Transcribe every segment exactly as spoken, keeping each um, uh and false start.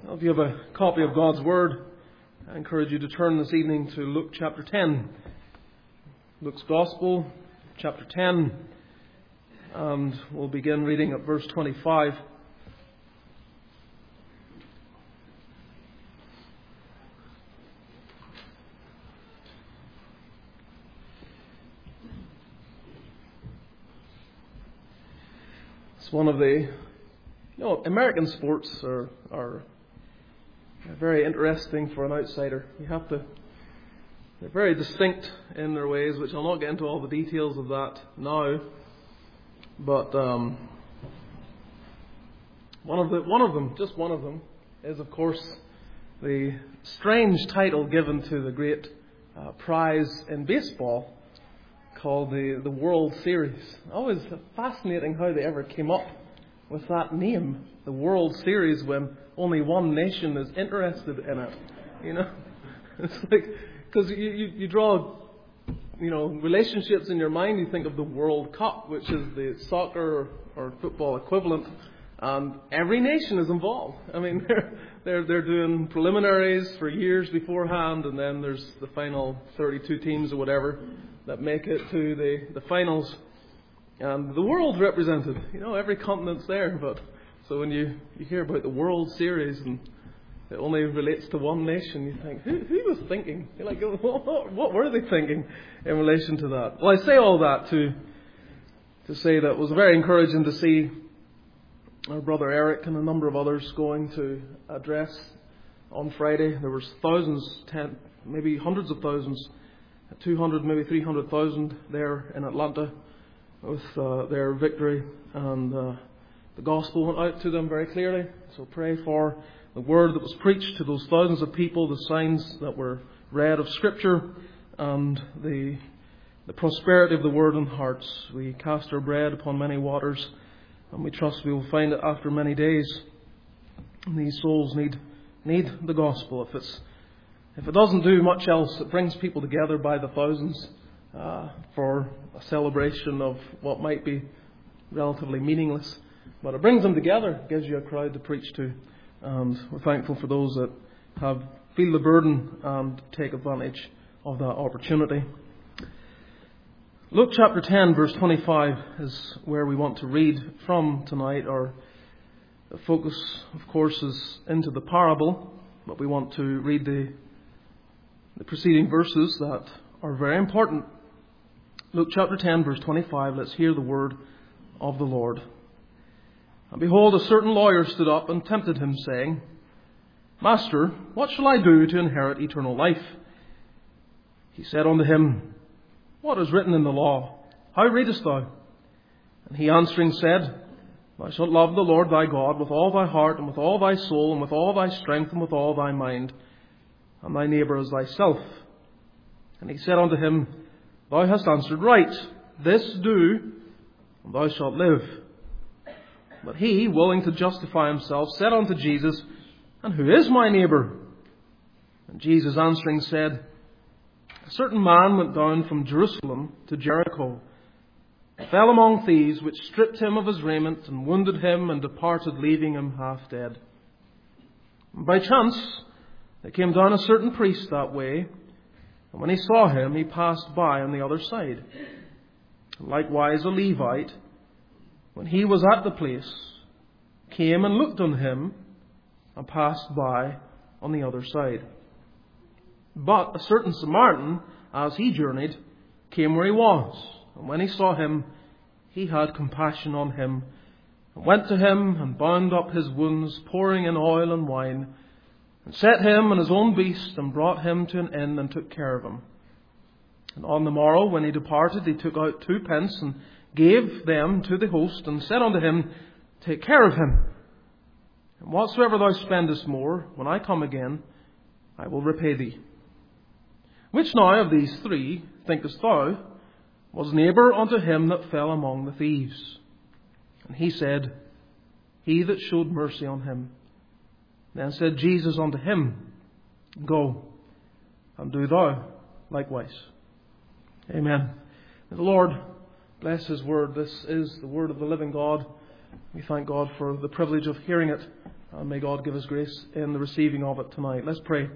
If you have a copy of God's Word, I encourage you to turn this evening to Luke chapter ten. Luke's Gospel, chapter ten, and we'll begin reading at verse twenty-five. It's one of the, you know, American sports are are very interesting for an outsider. You have to, they're very distinct in their ways, which I'll not get into all the details of that now. But um, one of the one of them, just one of them, is of course the strange title given to the great uh, prize in baseball called the the World Series. Always fascinating how they ever came up with that name, the World Series, when only one nation is interested in it. You know, it's like, because you, you, you draw, you know, relationships in your mind. You think of the World Cup, which is the soccer or, or football equivalent, and every nation is involved. I mean, they're they're they're doing preliminaries for years beforehand, and then there's the final thirty-two teams or whatever that make it to the, the finals. And the world's represented. You know, every continent's there. But so when you, you hear about the World Series and it only relates to one nation, you think, who, who was thinking? You're like, what, what, what were they thinking in relation to that? Well, I say all that to to say that it was very encouraging to see our brother Eric and a number of others going to address on Friday. There was thousands, ten, maybe hundreds of thousands, two hundred, maybe three hundred thousand there in Atlanta with uh, their victory, and uh, the gospel went out to them very clearly. So pray for the word that was preached to those thousands of people, the signs that were read of Scripture, and the the prosperity of the word in hearts. We cast our bread upon many waters, and we trust we will find it after many days. And these souls need need the gospel. If it's if it doesn't do much else, it brings people together by the thousands uh, for a celebration of what might be relatively meaningless. But it brings them together, gives you a crowd to preach to. And we're thankful for those that have feel the burden and take advantage of that opportunity. Luke chapter ten, verse twenty-five is where we want to read from tonight. Our focus, of course, is into the parable, but we want to read the, the preceding verses that are very important. Luke chapter ten, verse twenty-five. Let's hear the word of the Lord. And behold, a certain lawyer stood up and tempted him, saying, Master, what shall I do to inherit eternal life? He said unto him, What is written in the law? How readest thou? And he answering said, Thou shalt love the Lord thy God with all thy heart, and with all thy soul, and with all thy strength, and with all thy mind, and thy neighbour as thyself. And he said unto him, Thou hast answered right. This do, and thou shalt live. But he, willing to justify himself, said unto Jesus, And who is my neighbour? And Jesus answering said, A certain man went down from Jerusalem to Jericho, fell among thieves, which stripped him of his raiment, and wounded him, and departed, leaving him half dead. And by chance there came down a certain priest that way, and when he saw him, he passed by on the other side. Likewise a Levite, when he was at the place, came and looked on him, and passed by on the other side. But a certain Samaritan, as he journeyed, came where he was. And when he saw him, he had compassion on him, and went to him, and bound up his wounds, pouring in oil and wine, and set him on his own beast, and brought him to an inn, and took care of him. And on the morrow, when he departed, he took out two pence, and gave them to the host, and said unto him, Take care of him, and whatsoever thou spendest more, when I come again, I will repay thee. Which now of these three, thinkest thou, was neighbour unto him that fell among the thieves? And he said, He that showed mercy on him. Then said Jesus unto him, Go, and do thou likewise. Amen. May the Lord bless His word. This is the word of the living God. We thank God for the privilege of hearing it And may God give us grace in the receiving of it tonight. Let's pray.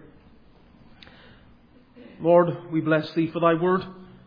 Lord, we bless Thee for Thy word.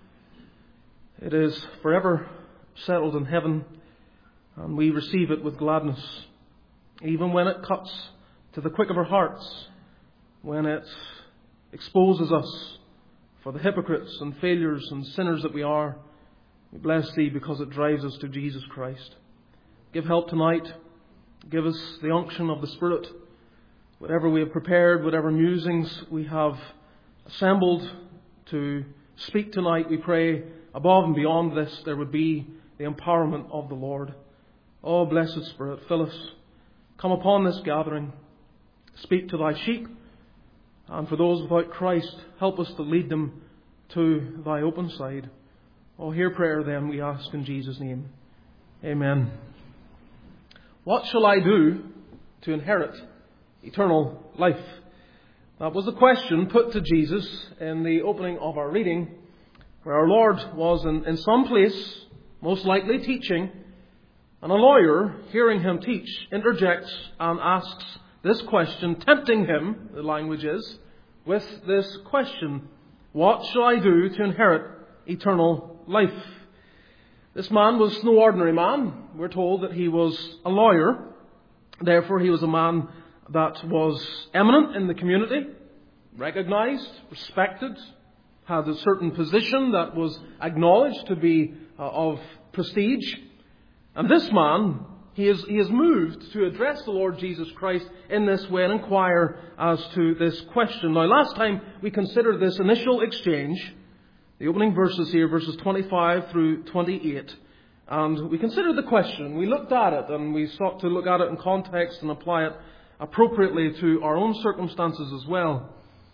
It is forever settled in heaven, and we receive it with gladness, even when it cuts to the quick of our hearts, when it exposes us for the hypocrites and failures and sinners that we are. We bless Thee because it drives us to Jesus Christ. Give help tonight. Give us the unction of the Spirit. Whatever we have prepared, whatever musings we have assembled to speak tonight, we pray above and beyond this there would be the empowerment of the Lord. Oh, blessed Spirit, fill us. Come upon this gathering. Speak to Thy sheep. And for those without Christ, help us to lead them to Thy open side. Oh, hear prayer then, we ask in Jesus' name. Amen. What shall I do to inherit eternal life? That was the question put to Jesus in the opening of our reading, where our Lord was in, in some place, most likely teaching, and a lawyer, hearing Him teach, interjects and asks this question, tempting Him, the language is, with this question: what shall I do to inherit eternal life? This man was no ordinary man. We're told that he was a lawyer. Therefore, he was a man that was eminent in the community, recognized, respected, had a certain position that was acknowledged to be uh, of prestige. And this man, he is, he is moved to address the Lord Jesus Christ in this way and inquire as to this question. Now, last time we considered this initial exchange, the opening verses here, verses twenty-five through twenty-eight. And we considered the question. We looked at it and we sought to look at it in context and apply it appropriately to our own circumstances as well.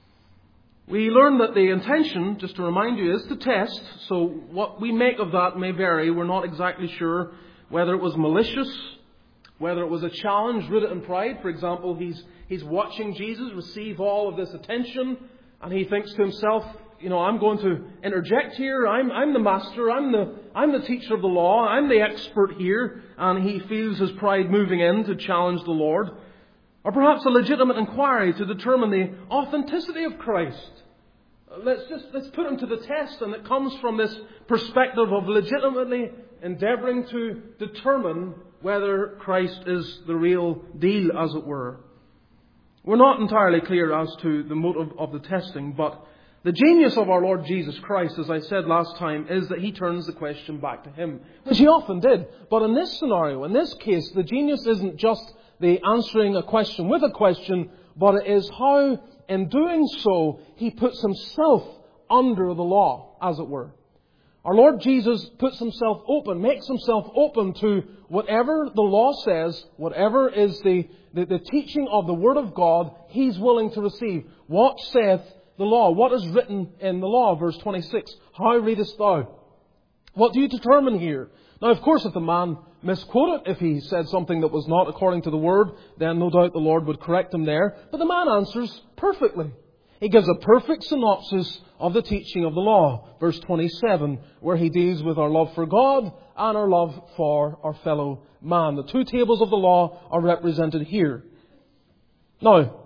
We learned that the intention, just to remind you, is to test. So what we make of that may vary. We're not exactly sure whether it was malicious, whether it was a challenge rooted in pride. For example, he's, he's watching Jesus receive all of this attention and he thinks to himself, you know, I'm going to interject here. I'm, I'm the master. I'm the, I'm the teacher of the law. I'm the expert here. And he feels his pride moving in to challenge the Lord. Or perhaps a legitimate inquiry to determine the authenticity of Christ. Let's just, let's put him to the test. And it comes from this perspective of legitimately endeavouring to determine whether Christ is the real deal, as it were. We're not entirely clear as to the motive of the testing, but the genius of our Lord Jesus Christ, as I said last time, is that He turns the question back to Him, which He often did. But in this scenario, in this case, the genius isn't just the answering a question with a question, but it is how, in doing so, He puts Himself under the law, as it were. Our Lord Jesus puts Himself open, makes Himself open to whatever the law says, whatever is the, the, the teaching of the Word of God, He's willing to receive. What saith the law? What is written in the law? Verse twenty-six. How readest thou? What do you determine here? Now, of course, if the man misquoted, if he said something that was not according to the Word, then no doubt the Lord would correct him there. But the man answers perfectly. He gives a perfect synopsis of the teaching of the law. Verse twenty-seven, where he deals with our love for God and our love for our fellow man. The two tables of the law are represented here. Now,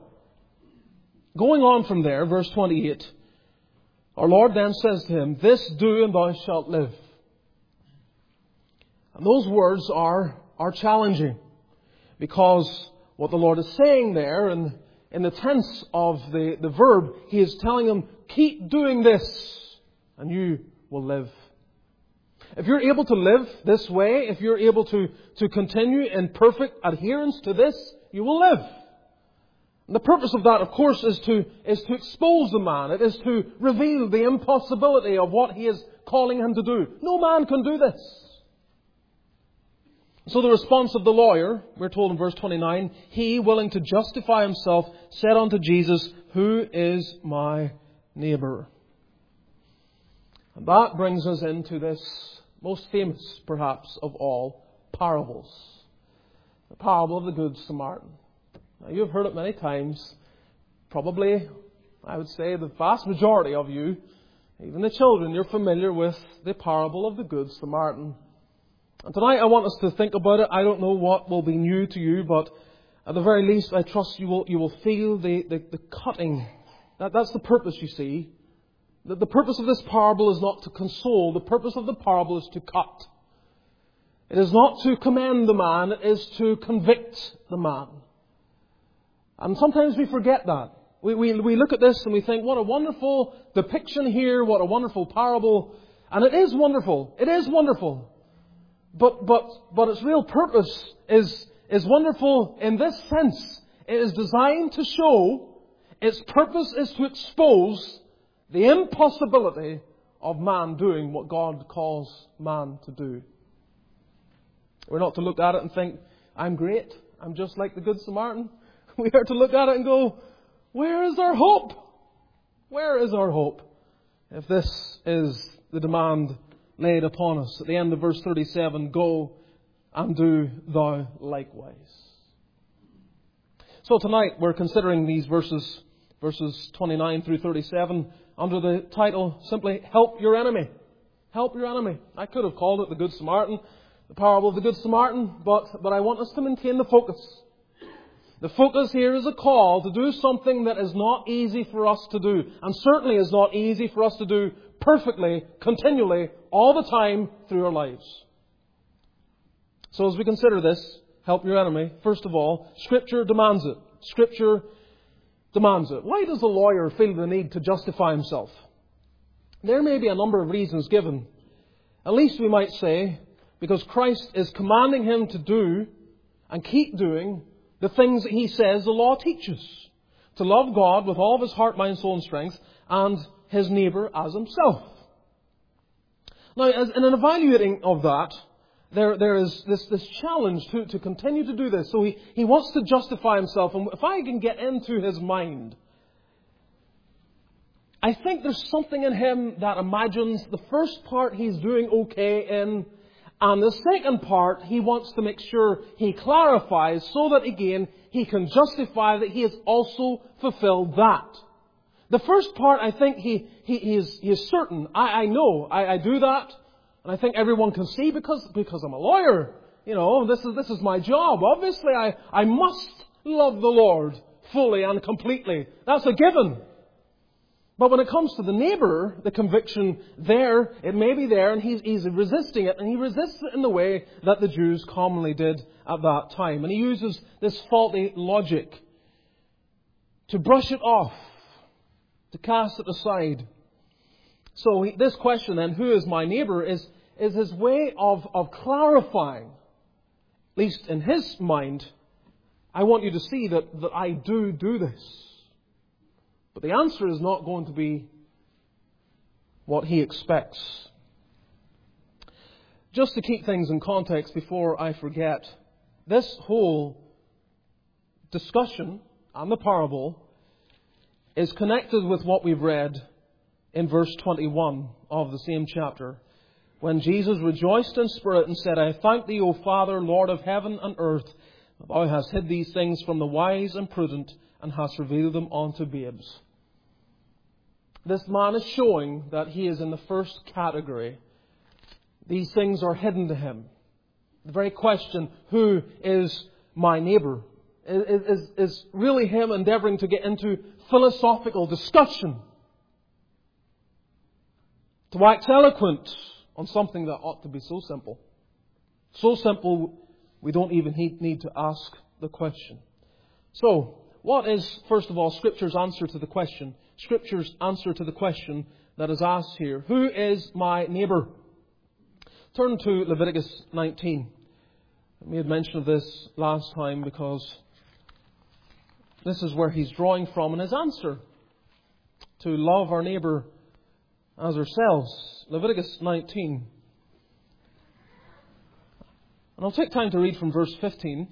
going on from there, verse twenty-eight, our Lord then says to him, this do and thou shalt live. And those words are, are challenging, because what the Lord is saying there, and in the tense of the, the verb, He is telling him, keep doing this and you will live. If you're able to live this way, if you're able to, to continue in perfect adherence to this, you will live. And the purpose of that, of course, is to, is to expose the man. It is to reveal the impossibility of what He is calling him to do. No man can do this. So the response of the lawyer, we're told in verse twenty-nine, he, willing to justify himself, said unto Jesus, who is my neighbour? And that brings us into this most famous, perhaps, of all parables. The parable of the Good Samaritan. Now, you've heard it many times. Probably, I would say, the vast majority of you, even the children, you're familiar with the parable of the Good Samaritan. And tonight I want us to think about it. I don't know what will be new to you, but At the very least, I trust you will, you will feel the, the, the cutting. That, that's the purpose, you see. The, the purpose of this parable is not to console. The purpose of the parable is to cut. It is not to commend the man. It is to convict the man. And sometimes we forget that. We, we, we look at this and we think, what a wonderful depiction here. What a wonderful parable. And it is wonderful. It is wonderful. But, but, but its real purpose is, is wonderful in this sense. It is designed to show, its purpose is to expose the impossibility of man doing what God calls man to do. We're not to look at it and think, I'm great. I'm just like the Good Samaritan. We are to look at it and go, where is our hope? Where is our hope? If this is the demand laid upon us. At the end of verse thirty-seven, go and do thou likewise. So tonight we're considering these verses, verses twenty-nine through thirty-seven, under the title simply, Help Your Enemy. Help your enemy. I could have called it the Good Samaritan, the parable of the Good Samaritan, but, but I want us to maintain the focus. The focus here is a call to do something that is not easy for us to do, and certainly is not easy for us to do perfectly, continually, all the time through our lives. So as we consider this, help your enemy, first of all, Scripture demands it. Scripture demands it. Why does the lawyer feel the need to justify himself? There may be a number of reasons given. At least we might say, because Christ is commanding him to do and keep doing the things that he says the law teaches. To love God with all of his heart, mind, soul and strength, and his neighbour as himself. Now, as in an evaluating of that, there, there is this, this challenge to, to continue to do this. So he, he wants to justify himself. And if I can get into his mind, I think there's something in him that imagines the first part he's doing okay in, and the second part he wants to make sure he clarifies so that again he can justify that he has also fulfilled that. The first part, I think he, he, he, is, he is certain. I, I know, I, I do that. And I think everyone can see because, because I'm a lawyer. You know, this is, this is my job. Obviously, I, I must love the Lord fully and completely. That's a given. But when it comes to the neighbour, the conviction there, it may be there, and he's, he's resisting it. And he resists it in the way that the Jews commonly did at that time. And he uses this faulty logic to brush it off, to cast it aside. So he, this question then, who is my neighbour, is, is his way of, of clarifying, at least in his mind, I want you to see that, that I do do this. But the answer is not going to be what he expects. Just to keep things in context before I forget, this whole discussion on the parable is connected with what we've read in verse twenty-one of the same chapter, when Jesus rejoiced in spirit and said, I thank thee, O Father, Lord of heaven and earth, that thou hast hid these things from the wise and prudent, and hast revealed them unto babes. This man is showing that he is in the first category. These things are hidden to him. The very question, who is my neighbour, is, is, is really him endeavouring to get into philosophical discussion, to wax eloquent on something that ought to be so simple. So simple, we don't even need to ask the question. So, what is, first of all, Scripture's answer to the question? Scripture's answer to the question that is asked here. Who is my neighbour? Turn to Leviticus nineteen. I made mention of this last time because this is where he's drawing from in his answer. To love our neighbour as ourselves. Leviticus nineteen. And I'll take time to read from verse fifteen.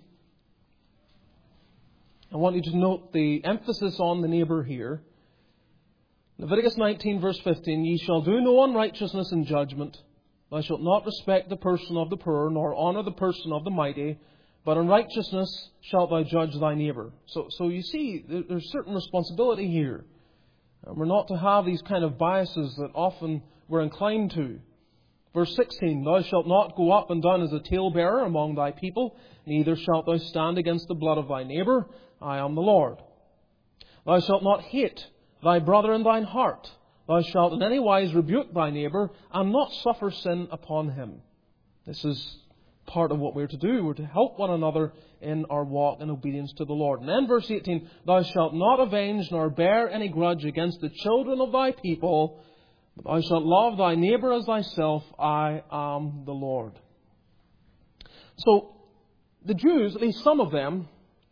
I want you to note the emphasis on the neighbour here. Leviticus nineteen verse fifteen. Ye shall do no unrighteousness in judgment. Thou shalt not respect the person of the poor, nor honour the person of the mighty. But in righteousness shalt thou judge thy neighbour. So, so you see, there's certain responsibility here. And we're not to have these kind of biases that often we're inclined to. Verse sixteen, Thou shalt not go up and down as a talebearer among thy people, neither shalt thou stand against the blood of thy neighbour. I am the Lord. Thou shalt not hate thy brother in thine heart. Thou shalt in any wise rebuke thy neighbour, and not suffer sin upon him. This is part of what we're to do. We're to help one another in our walk in obedience to the Lord. And then verse eighteen, Thou shalt not avenge nor bear any grudge against the children of thy people, but thou shalt love thy neighbour as thyself. I am the Lord. So, the Jews, at least some of them,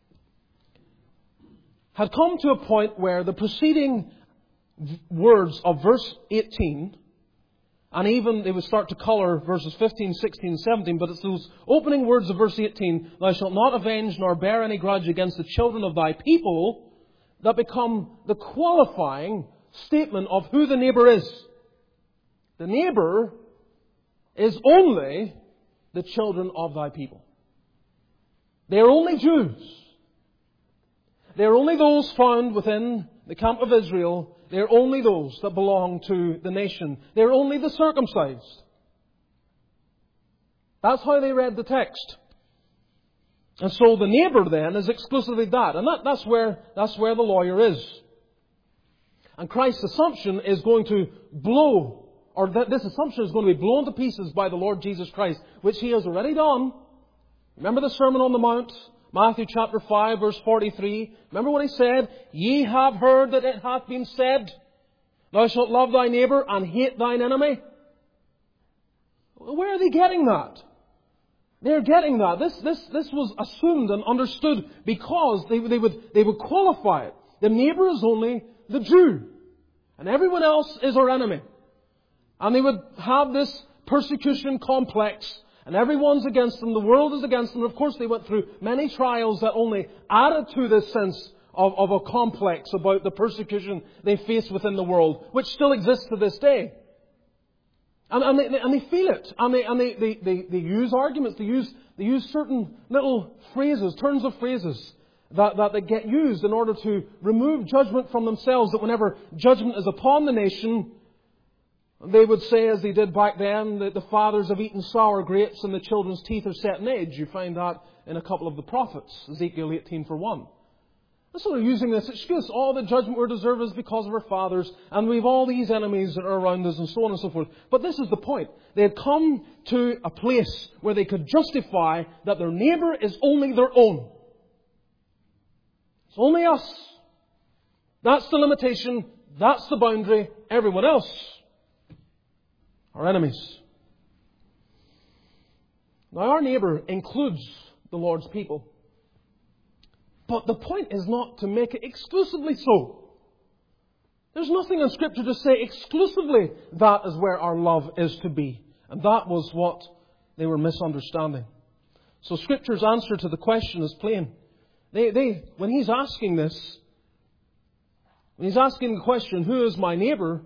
had come to a point where the preceding words of verse eighteen, and even they would start to colour verses fifteen, sixteen, seventeen, but it's those opening words of verse eighteen, Thou shalt not avenge nor bear any grudge against the children of thy people, that become the qualifying statement of who the neighbour is. The neighbour is only the children of thy people. They are only Jews. They are only those found within the camp of Israel. They are only those that belong to the nation. They are only the circumcised. That's how they read the text. And so the neighbour then is exclusively that. And that, that's where, that's where the lawyer is. And Christ's assumption is going to blow, or that this assumption is going to be blown to pieces by the Lord Jesus Christ, which He has already done. Remember the Sermon on the Mount? Matthew chapter five, verse forty-three. Remember what He said? Ye have heard that it hath been said, Thou shalt love thy neighbour and hate thine enemy. Where are they getting that? They're getting that. This, this, this was assumed and understood because they, they, would, they would qualify it. The neighbour is only the Jew, and everyone else is our enemy. And they would have this persecution complex, and everyone's against them, the world is against them. Of course, they went through many trials that only added to this sense of, of a complex about the persecution they face within the world, which still exists to this day. And, and, they, and they feel it. And, they, and they, they, they, they use arguments, they use, they use certain little phrases, turns of phrases, that, that they get used in order to remove judgment from themselves, that whenever judgment is upon the nation, they would say, as they did back then, that the fathers have eaten sour grapes and the children's teeth are set in age. You find that in a couple of the prophets, Ezekiel eighteen for one. And so they're using this excuse, all the judgment we deserve is because of our fathers, and we've all these enemies that are around us, and so on and so forth. But this is the point. They had come to a place where they could justify that their neighbour is only their own. It's only us. That's the limitation. That's the boundary. Everyone else are enemies. Now, our neighbour includes the Lord's people. But the point is not to make it exclusively so. There's nothing in Scripture to say exclusively that is where our love is to be. And that was what they were misunderstanding. So Scripture's answer to the question is plain. They, they, when He's asking this, when He's asking the question, who is my neighbour?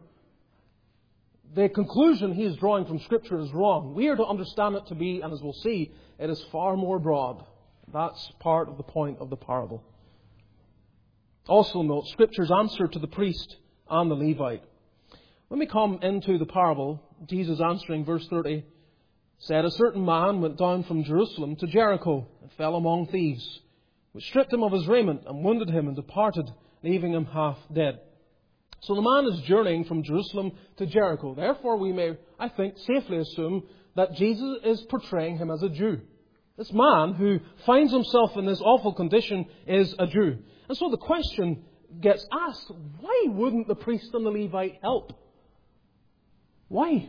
The conclusion He is drawing from Scripture is wrong. We are to understand it to be, and as we'll see, it is far more broad. That's part of the point of the parable. Also note Scripture's answer to the priest and the Levite. When we come into the parable, Jesus answering, verse thirty, said, A certain man went down from Jerusalem to Jericho and fell among thieves, which stripped him of his raiment and wounded him and departed, leaving him half dead. So the man is journeying from Jerusalem to Jericho. Therefore, we may, I think, safely assume that Jesus is portraying him as a Jew. This man who finds himself in this awful condition is a Jew. And so the question gets asked, why wouldn't the priest and the Levite help? Why?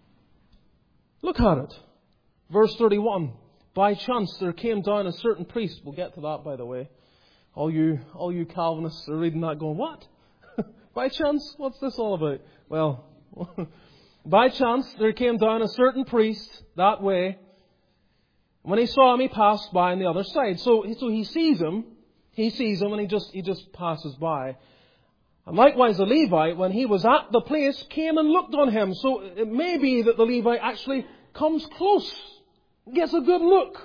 Look at it. Verse thirty-one. By chance there came down a certain priest. We'll get to that, by the way. All you, all you Calvinists are reading that going, what? By chance? What's this all about? Well, by chance there came down a certain priest that way. When he saw him, he passed by on the other side. So, so he sees him, he sees him, and he just he just passes by. And likewise, the Levite, when he was at the place, came and looked on him. So it may be that the Levite actually comes close, gets a good look,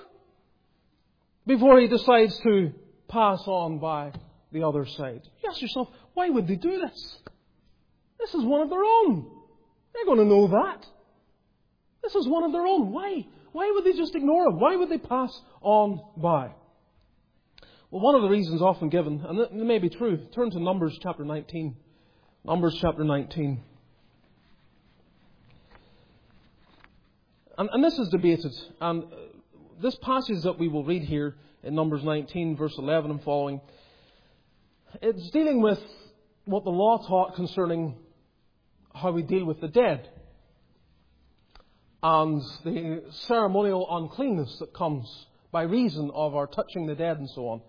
before he decides to pass on by the other side. You ask yourself, why would they do this? This is one of their own. They're going to know that. This is one of their own. Why? Why would they just ignore him? Why would they pass on by? Well, one of the reasons often given, and it may be true, turn to Numbers chapter nineteen. Numbers chapter nineteen. And, and this is debated. And this passage that we will read here in Numbers nineteen, verse eleven and following, it's dealing with what the law taught concerning how we deal with the dead and the ceremonial uncleanness that comes by reason of our touching the dead and so on.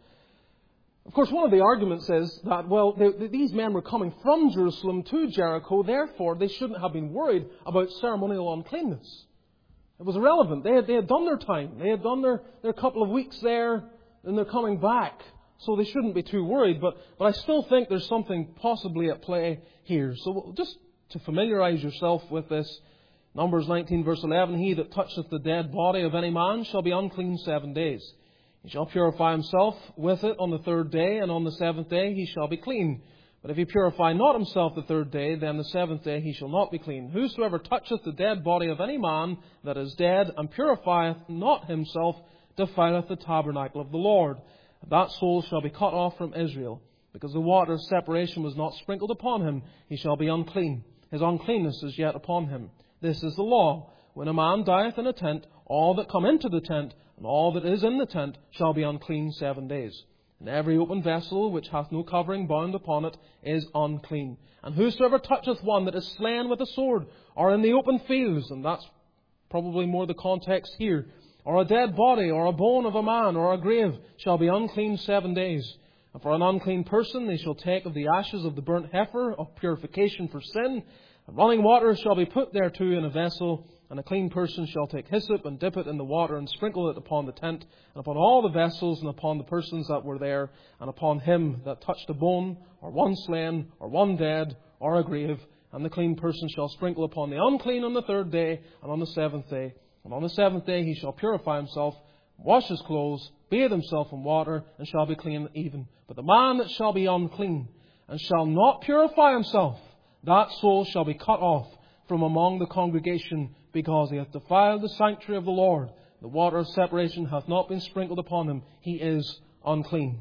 Of course, one of the arguments is that, well, they, these men were coming from Jerusalem to Jericho, therefore they shouldn't have been worried about ceremonial uncleanness. It was irrelevant. They had, they had done their time. They had done their, their couple of weeks there, and they're coming back. So they shouldn't be too worried. But, but I still think there's something possibly at play here. So just to familiarize yourself with this, Numbers nineteen, verse eleven, He that toucheth the dead body of any man shall be unclean seven days. He shall purify himself with it on the third day, and on the seventh day he shall be clean. But if he purify not himself the third day, then the seventh day he shall not be clean. Whosoever toucheth the dead body of any man that is dead, and purifieth not himself, defileth the tabernacle of the Lord. That soul shall be cut off from Israel. Because the water of separation was not sprinkled upon him, he shall be unclean. His uncleanness is yet upon him. This is the law. When a man dieth in a tent, all that come into the tent, and all that is in the tent, shall be unclean seven days. And every open vessel which hath no covering bound upon it is unclean. And whosoever toucheth one that is slain with a sword, or in the open fields, and that's probably more the context here, or a dead body, or a bone of a man, or a grave, shall be unclean seven days. And for an unclean person they shall take of the ashes of the burnt heifer of purification for sin, and running water shall be put thereto in a vessel, and a clean person shall take hyssop and dip it in the water and sprinkle it upon the tent, and upon all the vessels, and upon the persons that were there, and upon him that touched a bone, or one slain, or one dead, or a grave. And the clean person shall sprinkle upon the unclean on the third day, and on the seventh day. And on the seventh day he shall purify himself, wash his clothes, bathe himself in water, and shall be clean even. But the man that shall be unclean, and shall not purify himself, that soul shall be cut off from among the congregation, because he hath defiled the sanctuary of the Lord. The water of separation hath not been sprinkled upon him. He is unclean.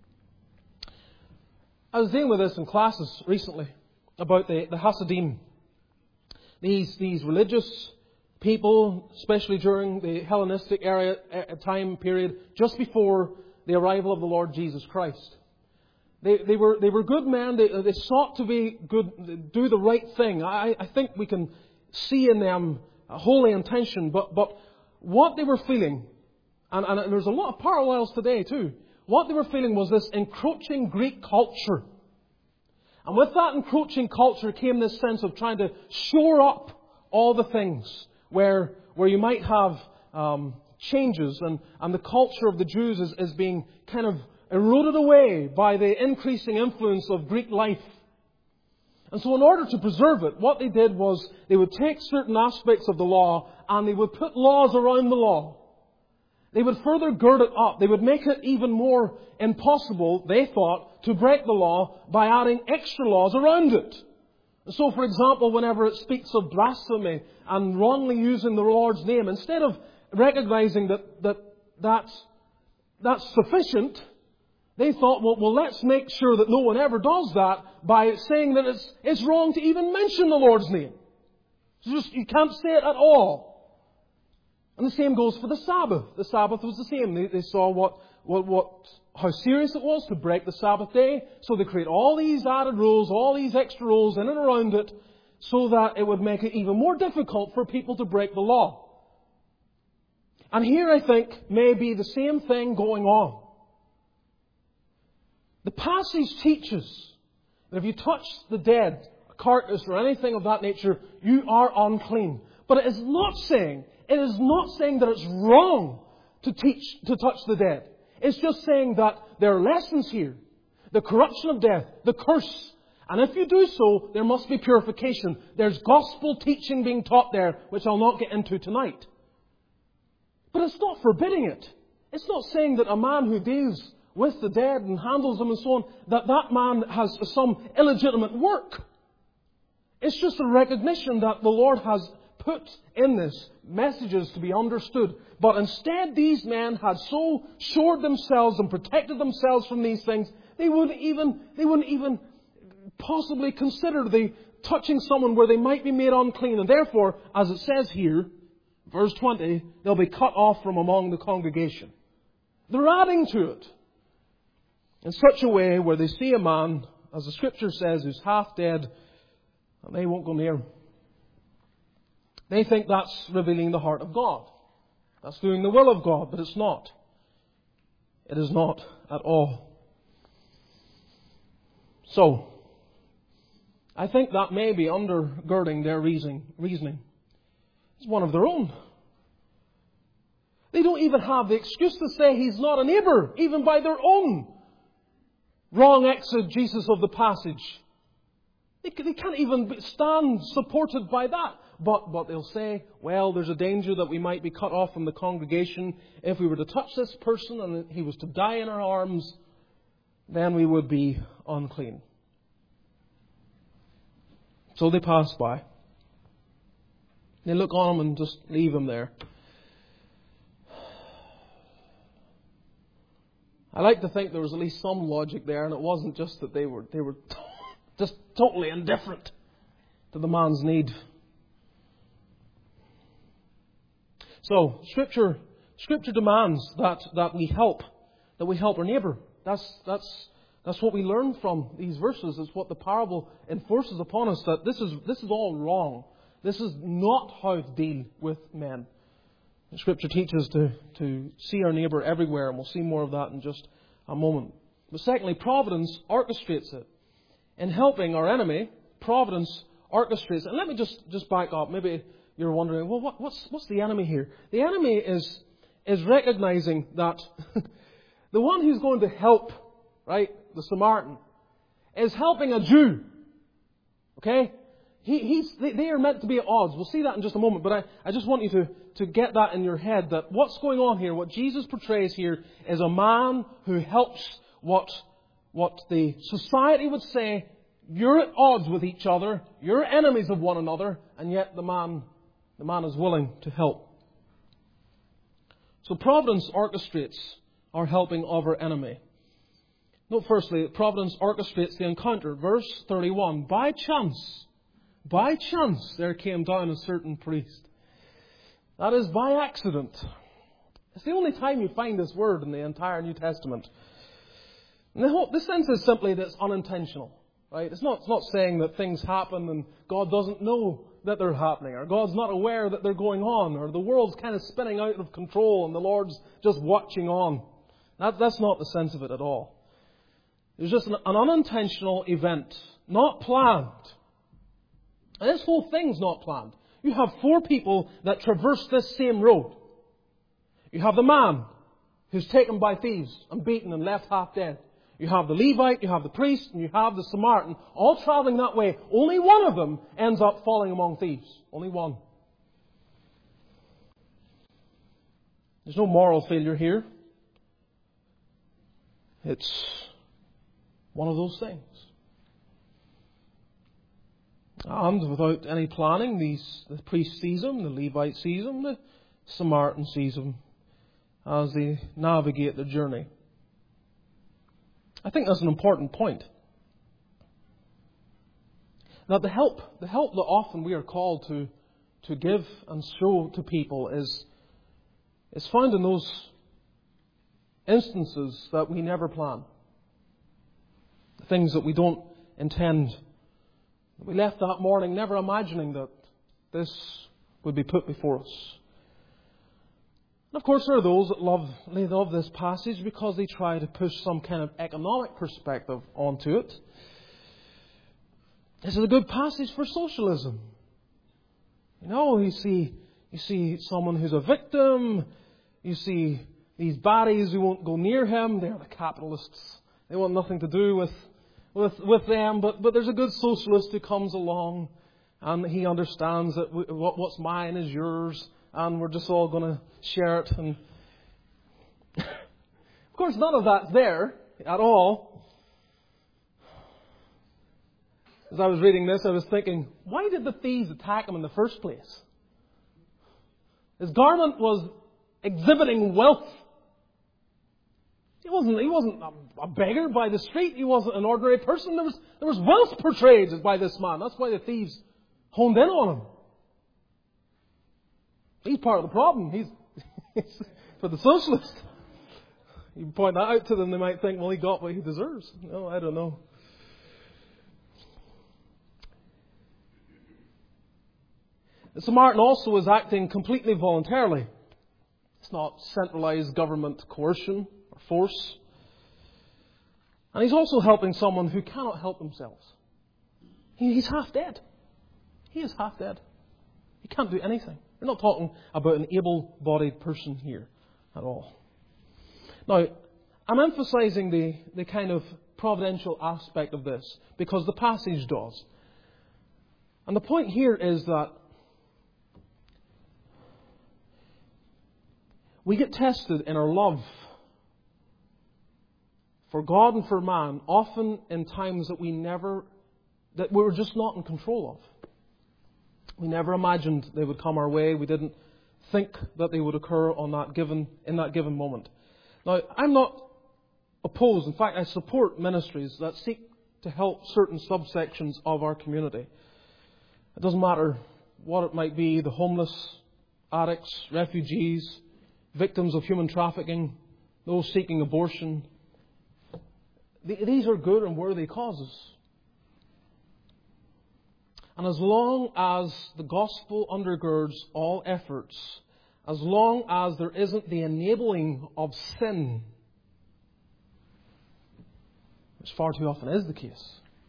I was dealing with this in classes recently about the, the Hasidim. These, these religious people, especially during the Hellenistic era, time period, just before the arrival of the Lord Jesus Christ. They, they were they were good men. They, they sought to be good, do the right thing. I, I think we can see in them a holy intention. But but what they were feeling, and, and there's a lot of parallels today too. What they were feeling was this encroaching Greek culture, and with that encroaching culture came this sense of trying to shore up all the things where where you might have um, changes, and and the culture of the Jews is, is being kind of eroded away by the increasing influence of Greek life. And so in order to preserve it, what they did was they would take certain aspects of the law and they would put laws around the law. They would further gird it up. They would make it even more impossible, they thought, to break the law by adding extra laws around it. So, for example, whenever it speaks of blasphemy and wrongly using the Lord's name, instead of recognizing that, that that's, that's sufficient, they thought, well, well, let's make sure that no one ever does that by saying that it's, it's wrong to even mention the Lord's name. It's just, you can't say it at all. And the same goes for the Sabbath. The Sabbath was the same. They, they saw what, what, what, how serious it was to break the Sabbath day. So they create all these added rules, all these extra rules in and around it, so that it would make it even more difficult for people to break the law. And here, I think, may be the same thing going on. The passage teaches that if you touch the dead, a carcass or anything of that nature, you are unclean. But it is not saying, it is not saying that it's wrong to teach, to touch the dead. It's just saying that there are lessons here. The corruption of death, the curse. And if you do so, there must be purification. There's gospel teaching being taught there, which I'll not get into tonight. But it's not forbidding it. It's not saying that a man who deals with the dead and handles them and so on, that that man has some illegitimate work. It's just a recognition that the Lord has put in this messages to be understood. But instead these men had so shored themselves and protected themselves from these things, they wouldn't even, they wouldn't even possibly consider the touching someone where they might be made unclean. And therefore, as it says here, verse twenty, they'll be cut off from among the congregation. They're adding to it in such a way where they see a man, as the Scripture says, who's half dead, and they won't go near him. They think that's revealing the heart of God. That's doing the will of God, but it's not. It is not at all. So, I think that may be undergirding their reasoning. reasoning. It's one of their own. They don't even have the excuse to say he's not a neighbour, even by their own wrong exegesis of the passage. They, they can't even stand supported by that. But, but they'll say, well, there's a danger that we might be cut off from the congregation. If we were to touch this person and he was to die in our arms, then we would be unclean. So they pass by. They look on him and just leave him there. I like to think there was at least some logic there, and it wasn't just that they were they were just totally indifferent to the man's need. So Scripture Scripture demands that, that we help, that we help our neighbour. That's that's that's what we learn from these verses. It's what the parable enforces upon us, that this is this is all wrong. This is not how to deal with men. The Scripture teaches to, to see our neighbour everywhere, and we'll see more of that in just a moment. But secondly, providence orchestrates it. In helping our enemy, providence orchestrates it. And let me just, just back up. Maybe you're wondering, well, what, what's what's the enemy here? The enemy is is recognizing that the one who's going to help, right, the Samaritan, is helping a Jew. Okay? He, he's, they, they are meant to be at odds. We'll see that in just a moment. But I, I just want you to, to get that in your head, that what's going on here, what Jesus portrays here, is a man who helps what, what the society would say, you're at odds with each other, you're enemies of one another, and yet the man, the man is willing to help. So providence orchestrates our helping of our enemy. Note firstly, providence orchestrates the encounter. Verse thirty-one, by chance, by chance there came down a certain priest. That is, by accident. It's the only time you find this word in the entire New Testament. And the, whole, the sense is simply that it's unintentional. Right? It's not, it's not saying that things happen and God doesn't know that they're happening, or God's not aware that they're going on, or the world's kind of spinning out of control and the Lord's just watching on. That, that's not the sense of it at all. It's just an, an unintentional event, not planned. And this whole thing's not planned. You have four people that traverse this same road. You have the man who's taken by thieves and beaten and left half dead. You have the Levite, you have the priest, and you have the Samaritan, all travelling that way. Only one of them ends up falling among thieves. Only one. There's no moral failure here. It's one of those things. And without any planning, these, the priest sees him, the Levite sees him, the Samaritan sees him as they navigate their journey. I think that's an important point. Now, the help, the help that often we are called to, to give and show to people is, is found in those instances that we never plan. The things that we don't intend. We left that morning never imagining that this would be put before us. And of course, there are those that love, they love this passage because they try to push some kind of economic perspective onto it. This is a good passage for socialism. You know, you see, you see someone who's a victim. You see these baddies who won't go near him. They're the capitalists. They want nothing to do with with with them. But but there's a good socialist who comes along, and he understands that what what's mine is yours. And we're just all going to share it. And of course, none of that's there at all. As I was reading this, I was thinking, why did the thieves attack him in the first place? His garment was exhibiting wealth. He wasn't, he wasn't a, a beggar by the street. He wasn't an ordinary person. There was, there was wealth portrayed by this man. That's why the thieves honed in on him. He's part of the problem. He's, he's for the socialist. You point that out to them, they might think, well, he got what he deserves. No, I don't know. Samaritan also was acting completely voluntarily. It's not centralized government coercion or force. And he's also helping someone who cannot help themselves. He, he's half dead. He is half dead. He can't do anything. We're not talking about an able-bodied person here at all. Now, I'm emphasizing the, the kind of providential aspect of this because the passage does. And the point here is that we get tested in our love for God and for man, often in times that we never, that we were just not in control of. We never imagined they would come our way. We didn't think that they would occur on that given, in that given moment. Now, I'm not opposed. In fact, I support ministries that seek to help certain subsections of our community. It doesn't matter what it might be, the homeless, addicts, refugees, victims of human trafficking, those seeking abortion. These are good and worthy causes. And as long as the gospel undergirds all efforts, as long as there isn't the enabling of sin, which far too often is the case,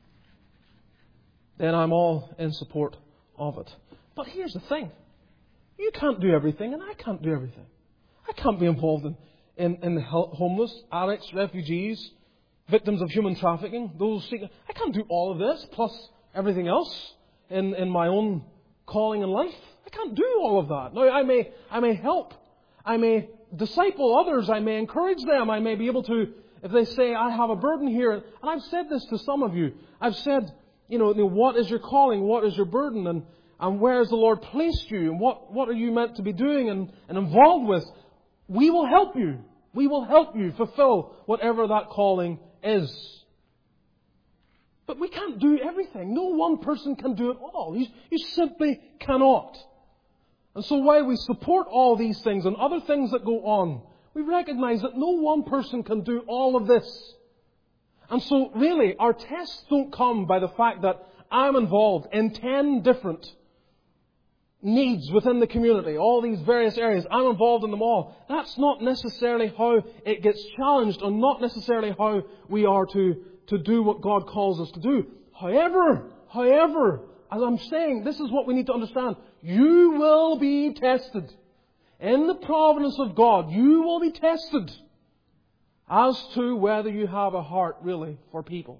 then I'm all in support of it. But here's the thing. You can't do everything, and I can't do everything. I can't be involved in, in, in the homeless, addicts, refugees, victims of human trafficking, those seeking... I can't do all of this, plus everything else in, in my own calling in life. I can't do all of that. Now, I may, I may help. I may disciple others. I may encourage them. I may be able to, if they say, I have a burden here. And I've said this to some of you. I've said, you know, what is your calling? What is your burden? And, and where has the Lord placed you? And what, what are you meant to be doing and, and involved with? We will help you. We will help you fulfill whatever that calling is. But we can't do everything. No one person can do it all. You, you simply cannot. And so while we support all these things and other things that go on, we recognize that no one person can do all of this. And so really, our tests don't come by the fact that I'm involved in ten different needs within the community, all these various areas. I'm involved in them all. That's not necessarily how it gets challenged, or not necessarily how we are to, to do what God calls us to do. However, however, as I'm saying, this is what we need to understand. You will be tested. In the providence of God, you will be tested as to whether you have a heart really for people.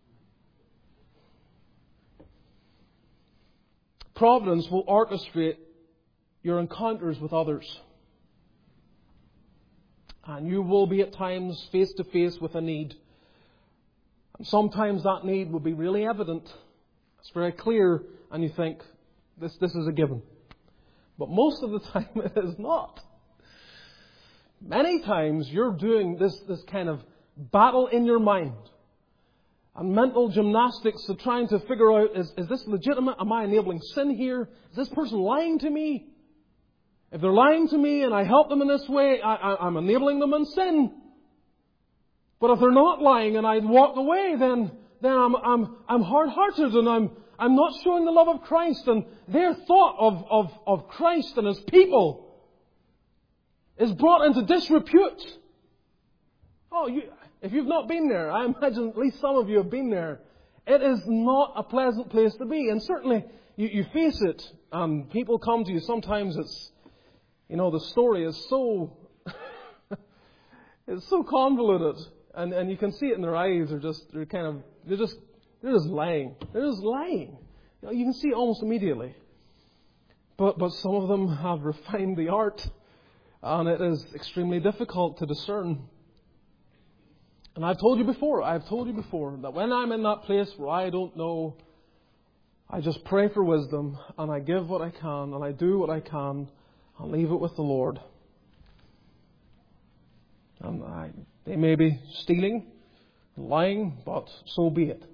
Providence will orchestrate your encounters with others. And you will be at times face to face with a need. And sometimes that need will be really evident. It's very clear, and you think, this, this is a given. But most of the time it is not. Many times you're doing this, this kind of battle in your mind. And mental gymnastics of trying to figure out, is, is this legitimate? Am I enabling sin here? Is this person lying to me? If they're lying to me and I help them in this way, I, I, I'm enabling them in sin. But if they're not lying and I walk away, then, then I'm, I'm, I'm hard-hearted and I'm, I'm not showing the love of Christ. And their thought of, of, of Christ and His people is brought into disrepute. Oh, you... If you've not been there, I imagine at least some of you have been there. It is not a pleasant place to be. And certainly, you, you face it, and people come to you. Sometimes it's, you know, the story is so, it's so convoluted. And, and you can see it in their eyes. They're just, they're kind of, they're just, they're just lying. They're just lying. You know, you can see it almost immediately. But, but some of them have refined the art, and it is extremely difficult to discern. And I've told you before, I've told you before, that when I'm in that place where I don't know, I just pray for wisdom, and I give what I can, and I do what I can, I'll leave it with the Lord. And I, they may be stealing, lying, but so be it.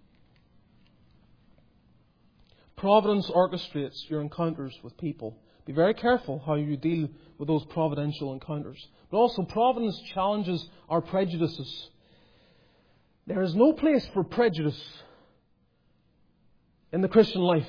Providence orchestrates your encounters with people. Be very careful how you deal with those providential encounters. But also, providence challenges our prejudices. There is no place for prejudice in the Christian life.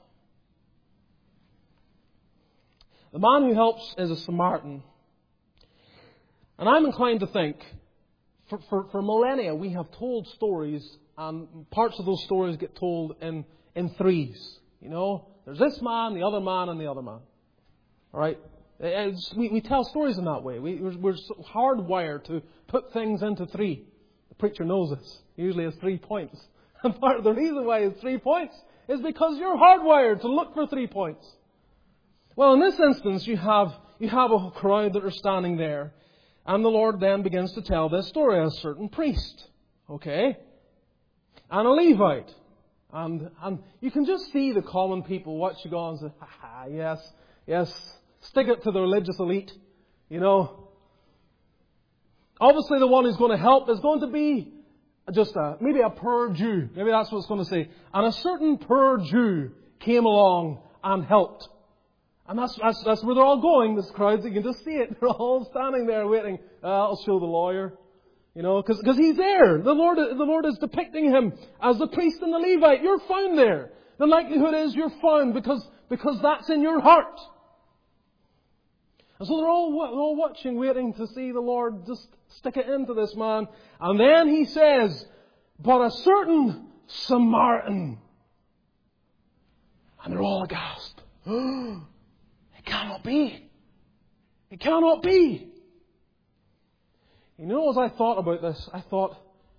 The man who helps is a Samaritan. And I'm inclined to think, for, for, for millennia, we have told stories, and parts of those stories get told in, in threes. You know, there's this man, the other man, and the other man. All right? It's, we, we tell stories in that way. We, we're, we're so hardwired to put things into three. The preacher knows this. He usually has three points. And part of the reason why he has three points is because you're hardwired to look for three points. Well, in this instance, you have you have a crowd that are standing there. And the Lord then begins to tell this story. A certain priest, okay, and a Levite. And, and you can just see the common people watch you go and say, ha ha, yes, yes, stick it to the religious elite, you know. Obviously the one who's going to help is going to be just a, maybe a poor Jew. Maybe that's what it's going to say. And a certain poor Jew came along and helped. And that's, that's, that's where they're all going, this crowd. You can just see it. They're all standing there waiting. Uh, I'll show the lawyer. You know, because he's there. The Lord, the Lord is depicting him as the priest and the Levite. You're found there. The likelihood is you're found because, because that's in your heart. And so they're all, they're all watching, waiting to see the Lord just stick it into this man. And then he says, but a certain Samaritan. And they're all aghast. It cannot be. It cannot be. You know, as I thought about this, I thought,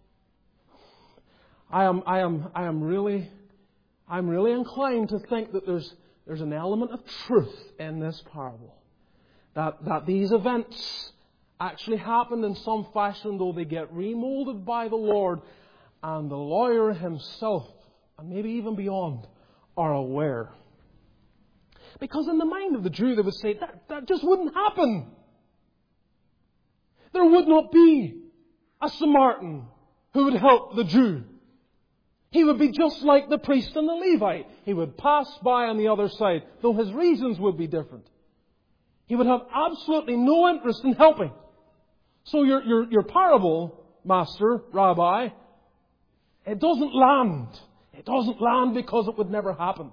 I am, I am, I am really, I'm really inclined to think that there's, there's an element of truth in this parable. That, that these events actually happened in some fashion, though they get remolded by the Lord, and the lawyer himself, and maybe even beyond, are aware. Because in the mind of the Jew, they would say, that, that just wouldn't happen. There would not be a Samaritan who would help the Jew. He would be just like the priest and the Levite. He would pass by on the other side, though his reasons would be different. He would have absolutely no interest in helping. So your, your, your parable, Master, Rabbi, it doesn't land. It doesn't land because it would never happen.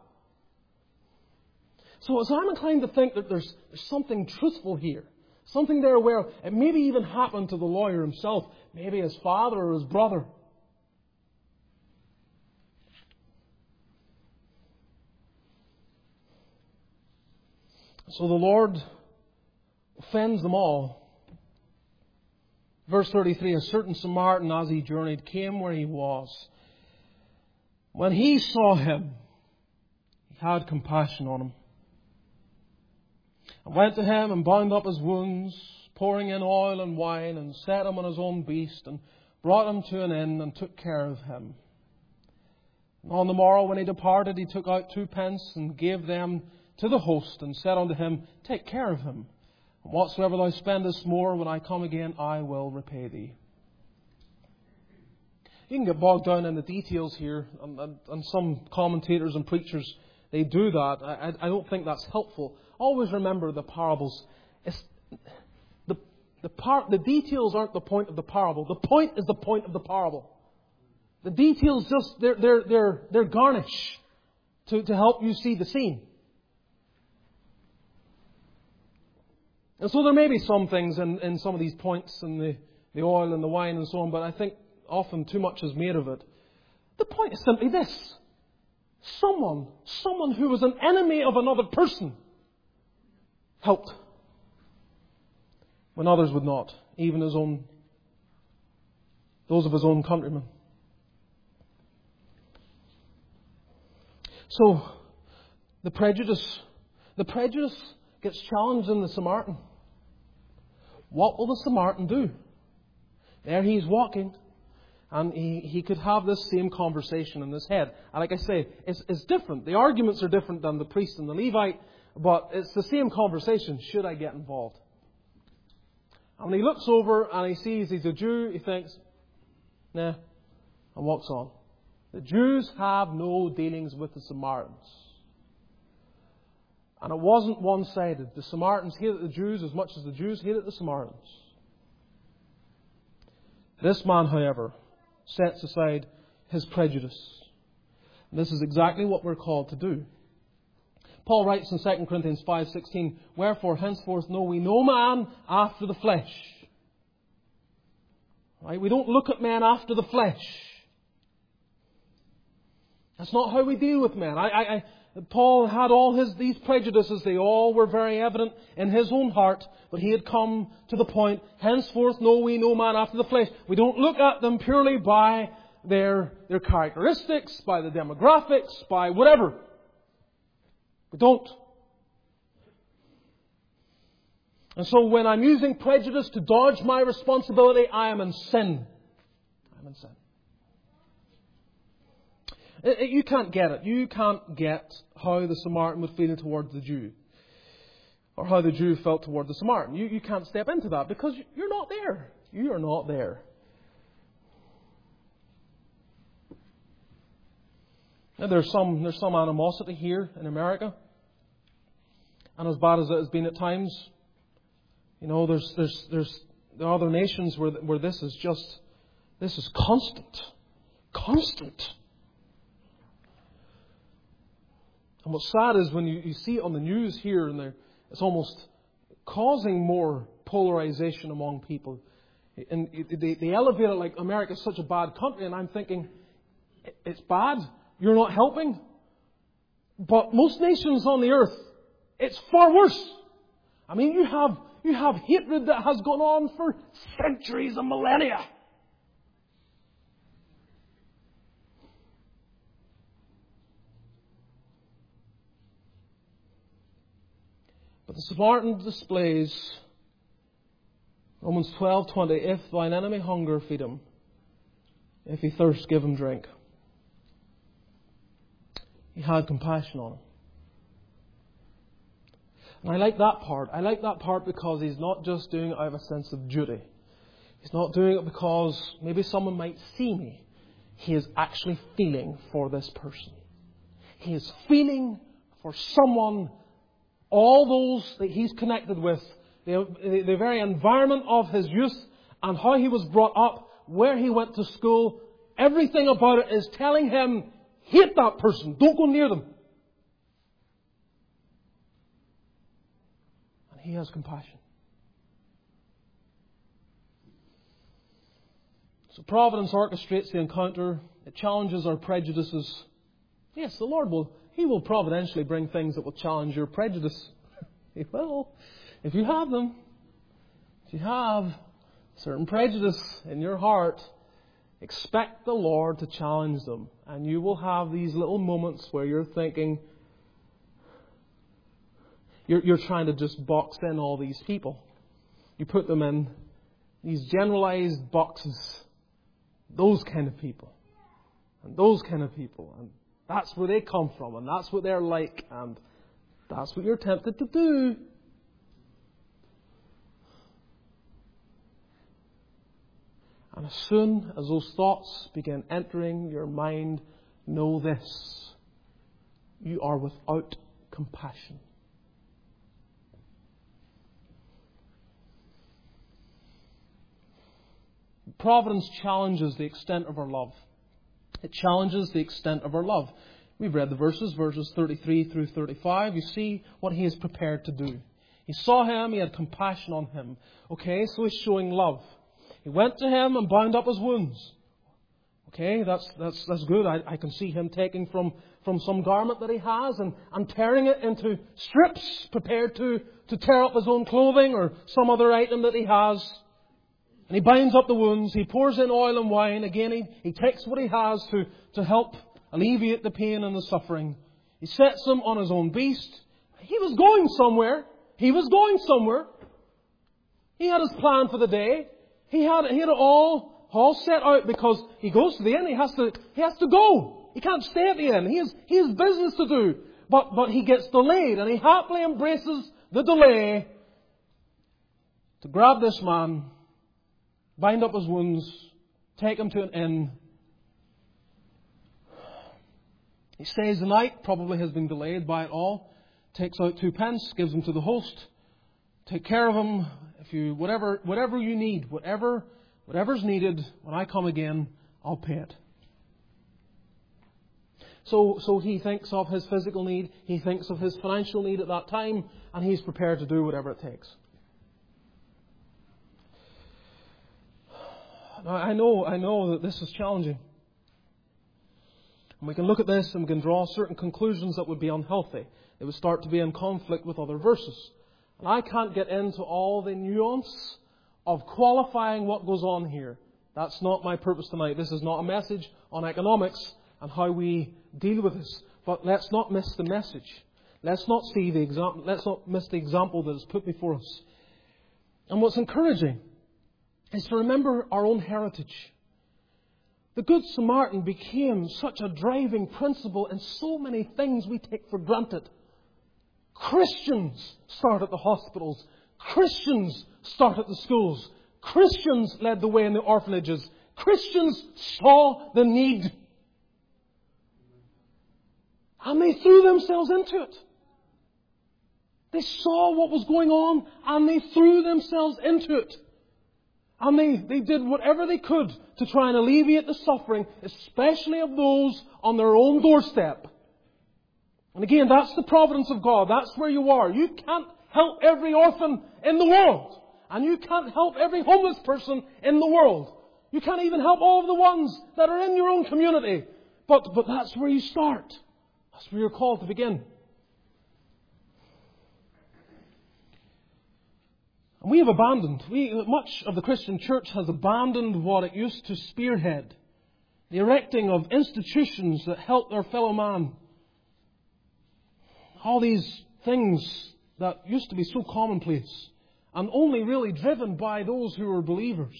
So as I'm inclined to think that there's, there's something truthful here. Something there where it maybe even happened to the lawyer himself. Maybe his father or his brother. So the Lord offends them all. Verse thirty-three, a certain Samaritan as he journeyed came where he was. When he saw him, he had compassion on him. And went to him and bound up his wounds, pouring in oil and wine, and set him on his own beast, and brought him to an inn, and took care of him. And on the morrow when he departed, he took out two pence, and gave them to the host, and said unto him, take care of him, and whatsoever thou spendest more, when I come again, I will repay thee. You can get bogged down in the details here, and, and, and some commentators and preachers, they do that. I, I don't think that's helpful. Always remember the parables. It's, the, the, par, the details aren't the point of the parable. The point is the point of the parable. The details just, they're, they're, they're, they're garnish to, to help you see the scene. And so there may be some things in, in some of these points and the, the oil and the wine and so on, but I think often too much is made of it. The point is simply this. Someone, someone who was an enemy of another person helped when others would not, even his own, those of his own countrymen. So, the prejudice, the prejudice gets challenged in the Samaritan. What will the Samaritan do? There he's walking, and he, he could have this same conversation in his head. And like I say, it's, it's different. The arguments are different than the priest and the Levite. But it's the same conversation. Should I get involved? And when he looks over and he sees he's a Jew, he thinks, nah, and walks on. The Jews have no dealings with the Samaritans. And it wasn't one-sided. The Samaritans hated the Jews as much as the Jews hated the Samaritans. This man, however, sets aside his prejudice. And this is exactly what we're called to do. Paul writes in Second Corinthians five sixteen, "Wherefore henceforth know we no man after the flesh." Right? We don't look at men after the flesh. That's not how we deal with men. I, I, I, Paul had all his these prejudices. They all were very evident in his own heart. But he had come to the point, henceforth know we no man after the flesh. We don't look at them purely by their, their characteristics, by the demographics, by whatever. We don't. And so when I'm using prejudice to dodge my responsibility, I am in sin. I'm in sin. You can't get it. You can't get how the Samaritan would feel towards the Jew. Or how the Jew felt toward the Samaritan. You, you can't step into that because you're not there. You are not there. Now, there's some there's some animosity here in America. And as bad as it has been at times, you know, there's there's there's there are other nations where where this is just this is constant. Constant. And what's sad is when you, you see it on the news here, and it's almost causing more polarization among people. And they, they elevate it like America's such a bad country, and I'm thinking, it's bad. You're not helping. But most nations on the earth, it's far worse. I mean, you have you have hatred that has gone on for centuries and millennia. But the Samaritan displays Romans twelve twenty. If thine enemy hunger, feed him. If he thirst, give him drink. He had compassion on him. And I like that part. I like that part because he's not just doing it out of a sense of duty. He's not doing it because maybe someone might see me. He is actually feeling for this person. He is feeling for someone, all those that he's connected with, the, the very environment of his youth and how he was brought up, where he went to school, everything about it is telling him, hate that person, don't go near them. And he has compassion. So providence orchestrates the encounter. It challenges our prejudices. Yes, the Lord will, He will providentially bring things that will challenge your prejudice. He will. If you have them. If you have certain prejudice in your heart, expect the Lord to challenge them. And you will have these little moments where you're thinking, you're, you're trying to just box in all these people. You put them in these generalized boxes. Those kind of people. And those kind of people. And that's where they come from. And that's what they're like. And that's what you're tempted to do. And as soon as those thoughts begin entering your mind, know this. You are without compassion. Providence challenges the extent of our love. It challenges the extent of our love. We've read the verses, verses thirty-three through thirty-five. You see what He is prepared to do. He saw him, He had compassion on him. Okay, so He's showing love. He went to him and bound up his wounds. Okay, that's that's that's good. I, I can see him taking from, from some garment that he has and, and tearing it into strips, prepared to, to tear up his own clothing or some other item that he has. And he binds up the wounds. He pours in oil and wine. Again, he, he takes what he has to, to help alleviate the pain and the suffering. He sets him on his own beast. He was going somewhere. He was going somewhere. He had his plan for the day. He had, he had it all, all set out because he goes to the end. He has to, he has to go. He can't stay at the end. He has, he has business to do. But, but he gets delayed, and he happily embraces the delay to grab this man, bind up his wounds, take him to an inn. He stays the night, probably has been delayed by it all, takes out two pence, gives them to the host. Take care of him. If you, whatever, whatever you need, whatever, whatever's needed, when I come again, I'll pay it. So, so he thinks of his physical need, he thinks of his financial need at that time, and he's prepared to do whatever it takes. Now, I know, I know that this is challenging. And we can look at this and we can draw certain conclusions that would be unhealthy. They would start to be in conflict with other verses. And I can't get into all the nuance of qualifying what goes on here. That's not my purpose tonight. This is not a message on economics and how we deal with this. But let's not miss the message. Let's not see the example. Let's not miss the example that is put before us. And what's encouraging is to remember our own heritage. The Good Samaritan became such a driving principle in so many things we take for granted. Christians start at the hospitals. Christians start at the schools. Christians led the way in the orphanages. Christians saw the need. And they threw themselves into it. They saw what was going on and they threw themselves into it. And they, they did whatever they could to try and alleviate the suffering, especially of those on their own doorstep. And again, that's the providence of God. That's where you are. You can't help every orphan in the world. And you can't help every homeless person in the world. You can't even help all of the ones that are in your own community. But, but that's where you start. That's where you're called to begin. And we have abandoned, we, much of the Christian church has abandoned what it used to spearhead. The erecting of institutions that help their fellow man. All these things that used to be so commonplace and only really driven by those who were believers.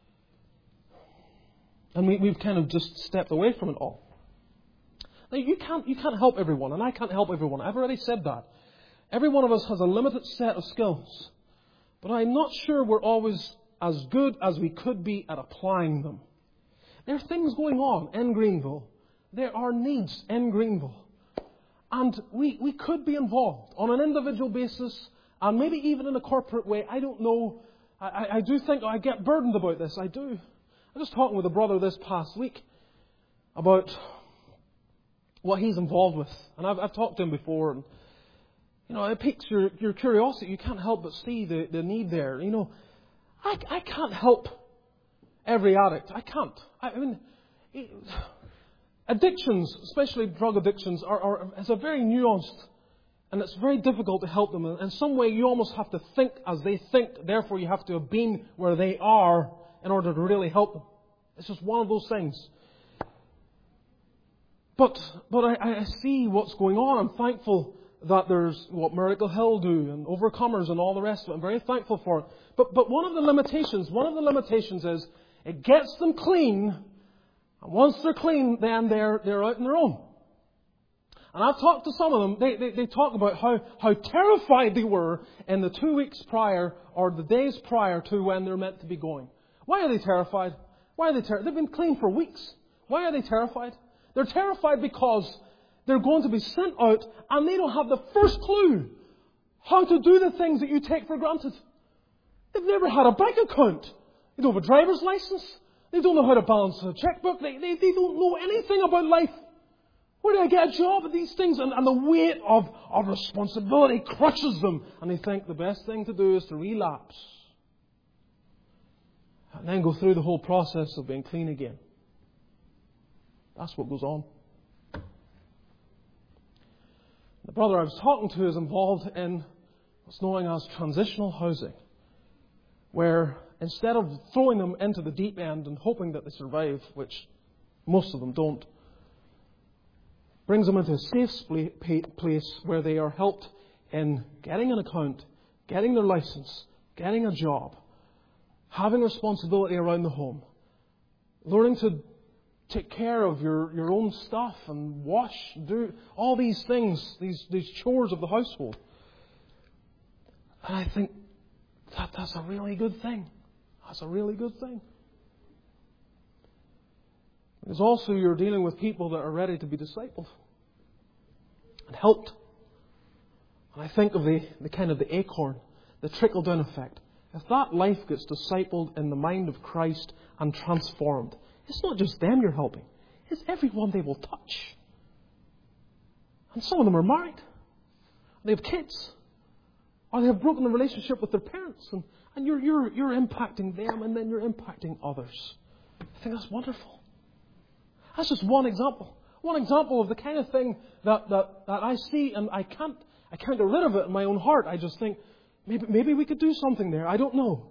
And we, we've kind of just stepped away from it all. Now, you can't, you can't help everyone, and I can't help everyone. I've already said that. Every one of us has a limited set of skills. But I'm not sure we're always as good as we could be at applying them. There are things going on in Greenville. There are needs in Greenville. And we, we could be involved on an individual basis and maybe even in a corporate way. I don't know. I, I, I do think I get burdened about this. I do. I was talking with a brother this past week about what he's involved with. And I've, I've talked to him before. And, you know, it piques your, your curiosity. You can't help but see the, the need there. You know, I, I can't help every addict. I can't. I, I mean... It, Addictions, especially drug addictions, are, are is a very nuanced, and it's very difficult to help them. In some way, you almost have to think as they think. Therefore, you have to have been where they are in order to really help them. It's just one of those things. But but I, I see what's going on. I'm thankful that there's what Miracle Hill do and Overcomers and all the rest of it. I'm very thankful for it. But but one of the limitations, one of the limitations is it gets them clean. And once they're clean, then they're, they're out on their own. And I've talked to some of them. They, they, they talk about how, how terrified they were in the two weeks prior or the days prior to when they're meant to be going. Why are they terrified? Why are they terrified? They've been clean for weeks. Why are they terrified? They're terrified because they're going to be sent out and they don't have the first clue how to do the things that you take for granted. They've never had a bank account. They don't have a driver's license. They don't know how to balance a checkbook. They, they, they don't know anything about life. Where do I get a job at these things? And, and the weight of, of responsibility crushes them. And they think the best thing to do is to relapse. And then go through the whole process of being clean again. That's what goes on. The brother I was talking to is involved in what's known as transitional housing. Where instead of throwing them into the deep end and hoping that they survive, which most of them don't, brings them into a safe place where they are helped in getting an account, getting their license, getting a job, having responsibility around the home, learning to take care of your, your own stuff and wash, do all these things, these, these chores of the household. And I think that that's a really good thing. That's a really good thing. Because also you're dealing with people that are ready to be discipled and helped. And I think of the, the kind of the acorn, the trickle-down effect. If that life gets discipled in the mind of Christ and transformed, it's not just them you're helping. It's everyone they will touch. And some of them are married. They have kids. Or they have broken the relationship with their parents. And, and you're, you're, you're impacting them, and then you're impacting others. I think that's wonderful. That's just one example. One example of the kind of thing that, that, that I see, and I can't I can't get rid of it in my own heart. I just think, maybe maybe we could do something there. I don't know.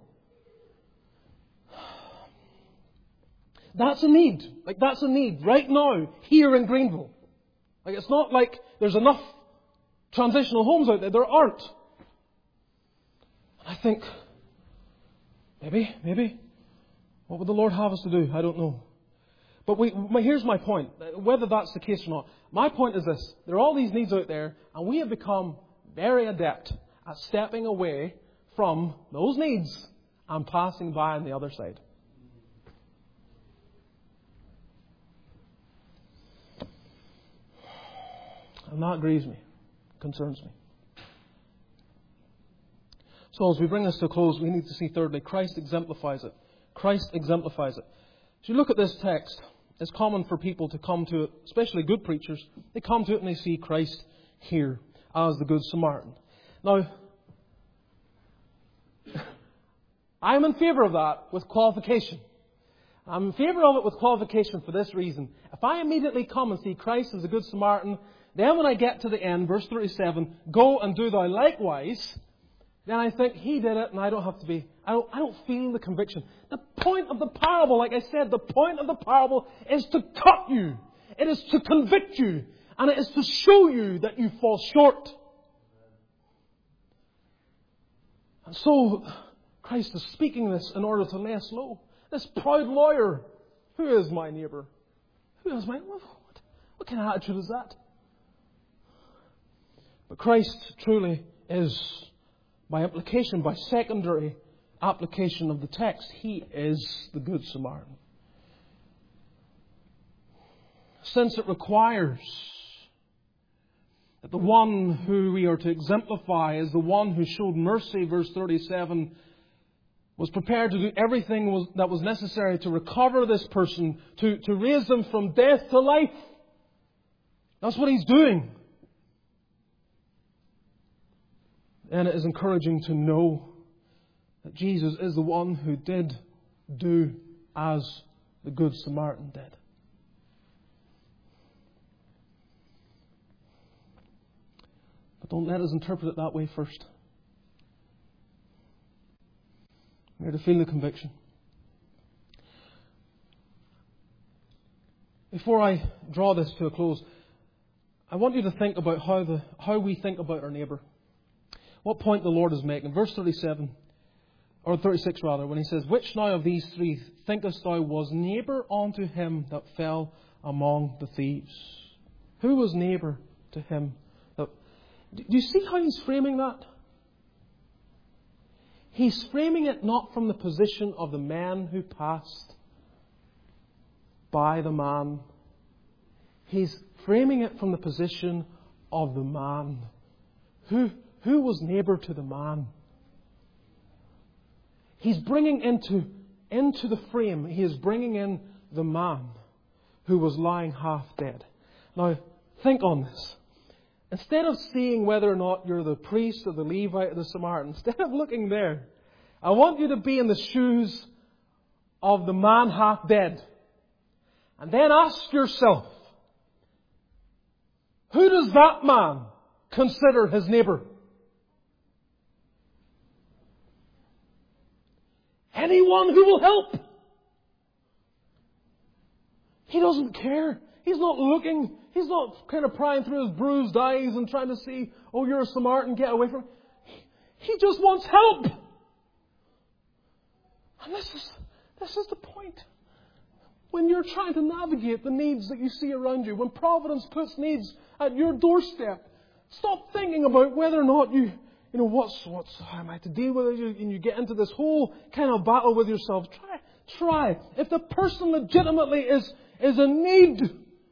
That's a need. Like, that's a need right now, here in Greenville. Like, it's not like there's enough transitional homes out there. There aren't. And I think, maybe, maybe, what would the Lord have us to do? I don't know. But we, here's my point, whether that's the case or not. My point is this. There are all these needs out there, and we have become very adept at stepping away from those needs and passing by on the other side. And that grieves me, concerns me. So as we bring this to a close, we need to see thirdly, Christ exemplifies it. Christ exemplifies it. As you look at this text, it's common for people to come to it, especially good preachers. They come to it and they see Christ here as the Good Samaritan. Now, I'm in favour of that with qualification. I'm in favour of it with qualification for this reason. If I immediately come and see Christ as the Good Samaritan, then when I get to the end, verse thirty-seven, go and do thou likewise, then I think he did it and I don't have to be, I don't, I don't feel the conviction. The point of the parable, like I said, the point of the parable is to cut you. It is to convict you. And it is to show you that you fall short. And so, Christ is speaking this in order to lay us low. This proud lawyer, who is my neighbour? Who is my, what, what kind of attitude is that? But Christ truly is, by implication, by secondary application of the text, He is the Good Samaritan. Since it requires that the one who we are to exemplify is the one who showed mercy, verse thirty-seven, was prepared to do everything that was necessary to recover this person, to, to raise them from death to life. That's what He's doing. And it is encouraging to know that Jesus is the one who did do as the Good Samaritan did. But don't let us interpret it that way first. We are to feel the conviction. Before I draw this to a close, I want you to think about how the how we think about our neighbour. What point the Lord is making. Verse thirty-seven, or thirty-six rather, when He says, which now of these three thinkest thou was neighbour unto him that fell among the thieves? Who was neighbour to him? That... Do you see how He's framing that? He's framing it not from the position of the men who passed by the man. He's framing it from the position of the man. Who, who was neighbour to the man? He's bringing into, into the frame, he is bringing in the man who was lying half dead. Now, think on this. Instead of seeing whether or not you're the priest or the Levite or the Samaritan, instead of looking there, I want you to be in the shoes of the man half dead. And then ask yourself, who does that man consider his neighbour? Anyone who will help. He doesn't care. He's not looking. He's not kind of prying through his bruised eyes and trying to see, oh, you're a Samaritan, get away from me. He just wants help. And this is, this is the point. when you're trying to navigate the needs that you see around you, when Providence puts needs at your doorstep, stop thinking about whether or not you, you know, what's, what's, how am I to deal with it? And you get into this whole kind of battle with yourself. Try, try. If the person legitimately is, is in need,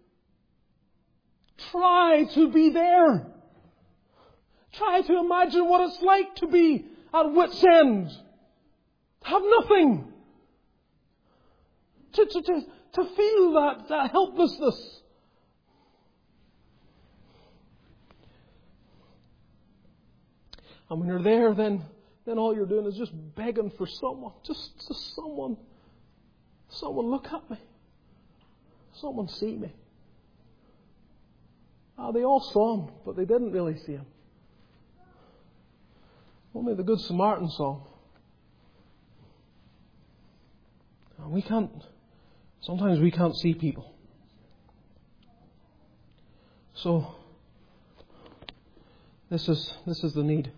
try to be there. Try to imagine what it's like to be at wit's end. Have nothing. To, to, to, to feel that, that helplessness. And when you're there, then, then all you're doing is just begging for someone. Just, just someone. Someone look at me. Someone see me. Ah, they all saw Him, but they didn't really see Him. Only the Good Samaritan saw Him. And we can't, sometimes we can't see people. So, this is, this is the need.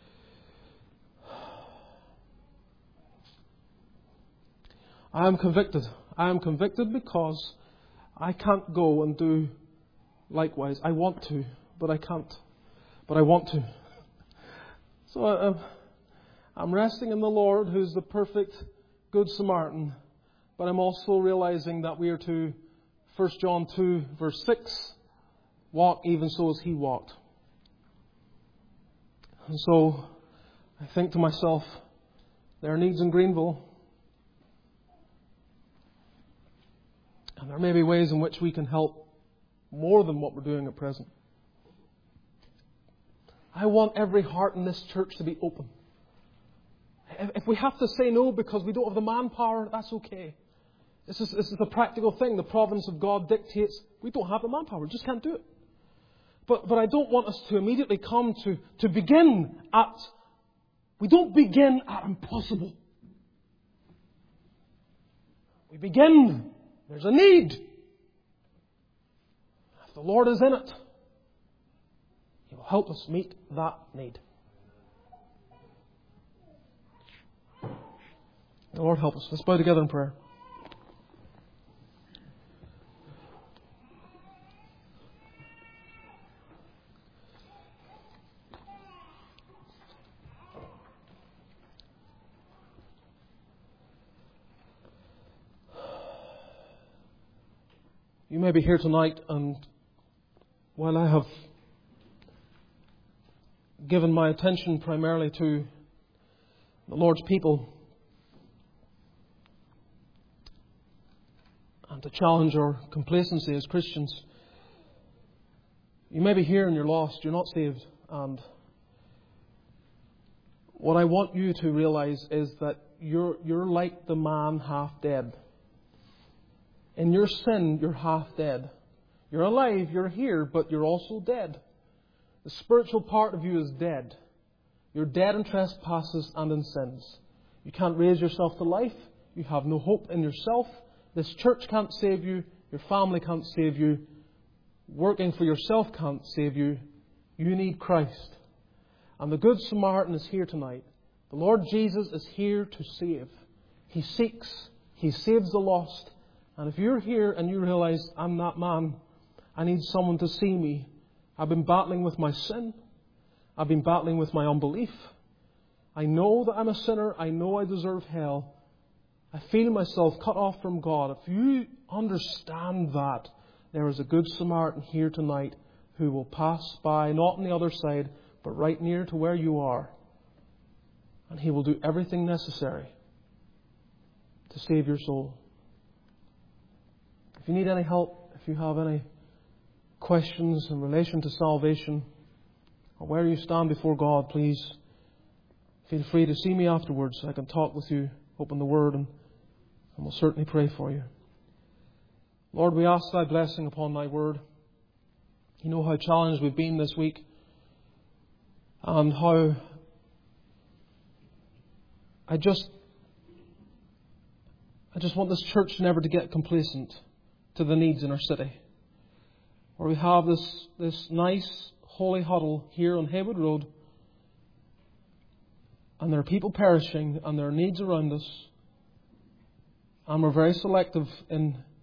I am convicted. I am convicted because I can't go and do likewise. I want to, but I can't. But I want to. So I'm, I'm resting in the Lord, who's the perfect Good Samaritan. But I'm also realizing that we are to, First John two, verse six, walk even so as He walked. And so I think to myself, there are needs in Greenville. And there may be ways in which we can help more than what we're doing at present. I want every heart in this church to be open. If we have to say no because we don't have the manpower, that's okay. This is, this is a practical thing. The providence of God dictates we don't have the manpower. We just can't do it. But, but I don't want us to immediately come to, to begin at... We don't begin at impossible. We begin... There's a need. If the Lord is in it, He will help us meet that need. The Lord help us. Let's bow together in prayer. You may be here tonight, and while I have given my attention primarily to the Lord's people and to challenge our complacency as Christians, you may be here and you're lost, you're not saved. And what I want you to realize is that you're, you're like the man half dead. In your sin, you're half dead. You're alive, you're here, but you're also dead. The spiritual part of you is dead. You're dead in trespasses and in sins. You can't raise yourself to life. You have no hope in yourself. This church can't save you. Your family can't save you. Working for yourself can't save you. You need Christ. And the Good Samaritan is here tonight. The Lord Jesus is here to save. He seeks. He saves the lost. And if you're here and you realize, I'm that man, I need someone to see me. I've been battling with my sin. I've been battling with my unbelief. I know that I'm a sinner. I know I deserve hell. I feel myself cut off from God. If you understand that, there is a Good Samaritan here tonight who will pass by, not on the other side, but right near to where you are. And He will do everything necessary to save your soul. If you need any help, if you have any questions in relation to salvation, or where you stand before God, please feel free to see me afterwards. I can talk with you, open the Word, and, and we'll certainly pray for you. Lord, we ask Thy blessing upon Thy Word. You know how challenged we've been this week, and how I just I just want this church never to get complacent to the needs in our city. Where we have this, this nice holy huddle here on Haywood Road, and there are people perishing and there are needs around us, and we're very selective in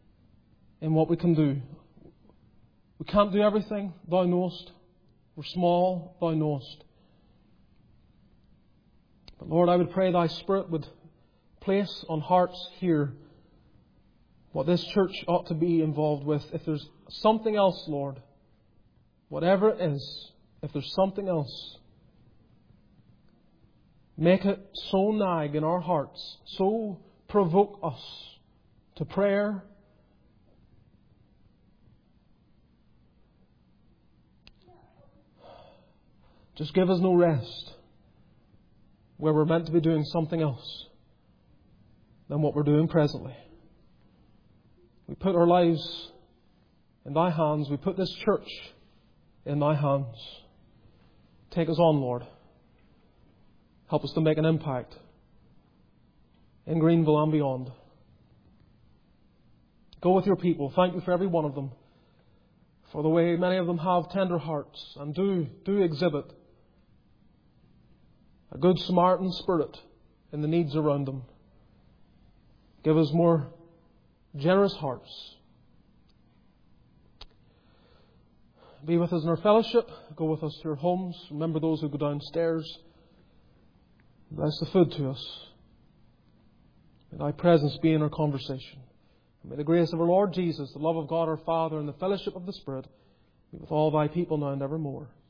in what we can do. We can't do everything, Thou knowest. We're small, Thou knowest. But Lord, I would pray Thy Spirit would place on hearts here what this church ought to be involved with. If there's something else, Lord, whatever it is, if there's something else, make it so nag in our hearts, so provoke us to prayer, just give us no rest where we're meant to be doing something else than what we're doing presently. We put our lives in Thy hands. We put this church in Thy hands. Take us on, Lord. Help us to make an impact in Greenville and beyond. Go with Your people. Thank You for every one of them, for the way many of them have tender hearts and do, do exhibit a good Samaritan spirit in the needs around them. Give us more generous hearts. Be with us in our fellowship. Go with us to our homes. Remember those who go downstairs. Bless the food to us. May Thy presence be in our conversation. And may the grace of our Lord Jesus, the love of God our Father, and the fellowship of the Spirit be with all Thy people now and evermore.